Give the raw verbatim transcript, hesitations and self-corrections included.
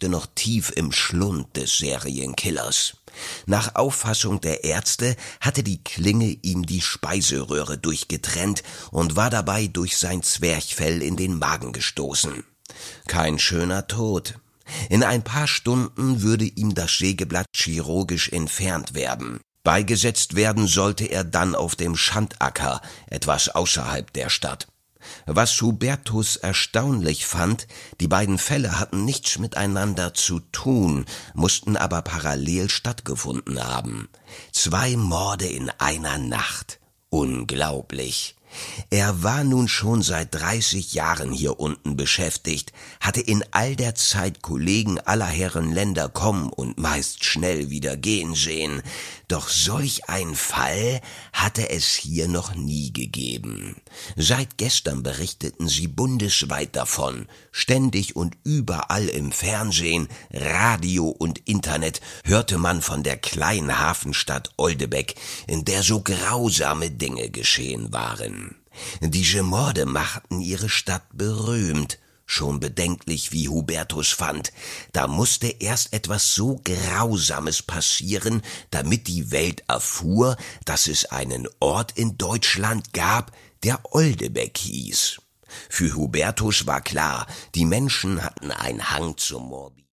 steckte noch tief im Schlund des Serienkillers. Nach Auffassung der Ärzte hatte die Klinge ihm die Speiseröhre durchgetrennt und war dabei durch sein Zwerchfell in den Magen gestoßen. Kein schöner Tod. In ein paar Stunden würde ihm das Sägeblatt chirurgisch entfernt werden. Beigesetzt werden sollte er dann auf dem Schandacker, etwas außerhalb der Stadt. Was Hubertus erstaunlich fand, die beiden Fälle hatten nichts miteinander zu tun, mussten aber parallel stattgefunden haben. Zwei Morde in einer Nacht. Unglaublich. Er war nun schon seit dreißig Jahren hier unten beschäftigt, hatte in all der Zeit Kollegen aller Herren Länder kommen und meist schnell wieder gehen sehen, doch solch ein Fall hatte es hier noch nie gegeben. Seit gestern berichteten sie bundesweit davon, ständig und überall im Fernsehen, Radio und Internet hörte man von der kleinen Hafenstadt Oldebeck, in der so grausame Dinge geschehen waren. Diese Morde machten ihre Stadt berühmt. Schon bedenklich, wie Hubertus fand, da musste erst etwas so Grausames passieren, damit die Welt erfuhr, dass es einen Ort in Deutschland gab, der Oldebeck hieß. Für Hubertus war klar, die Menschen hatten einen Hang zum Morbid.